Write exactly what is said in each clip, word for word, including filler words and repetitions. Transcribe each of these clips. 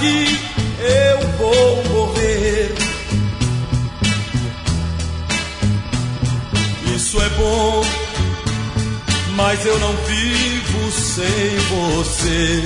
saudade eu vou morrer. Isso é bom, mas eu não vivo sem você.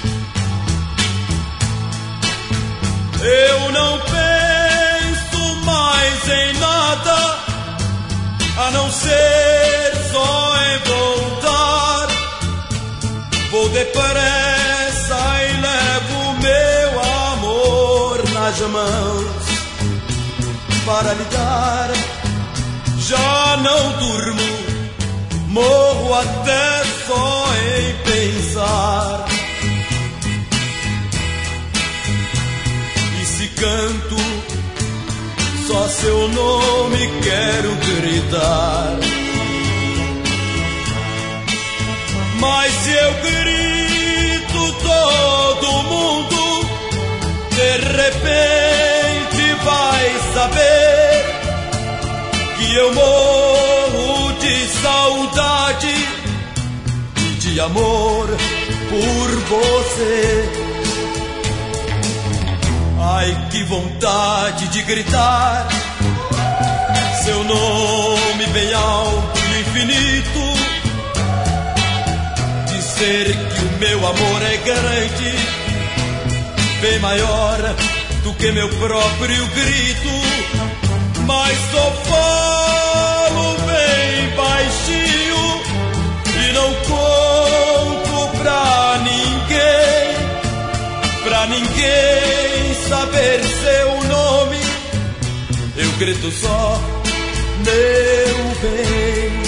Eu não penso mais em nada, a não ser só em voltar. Vou depressa e levo meu amor nas mãos para lhe dar. Já não durmo, morro até só em pensar. E se canto, só seu nome quero gritar. Mas se eu grito, todo mundo de repente vai saber que eu morro de saudade e de amor por você. Ai, que vontade de gritar seu nome bem alto e infinito, dizer que o meu amor é grande, bem maior do que meu próprio grito. Mas só falo bem baixinho e não conto pra ninguém, pra ninguém saber seu nome. Eu grito só meu bem.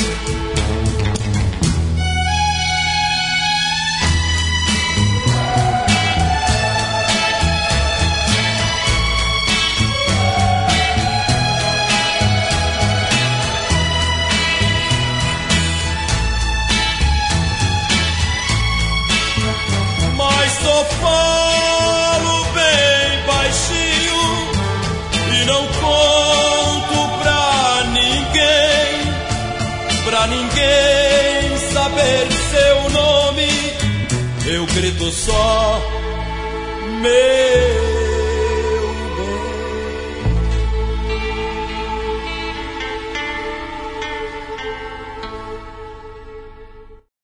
Só falo bem baixinho e não conto pra ninguém, pra ninguém saber seu nome. Eu grito só meu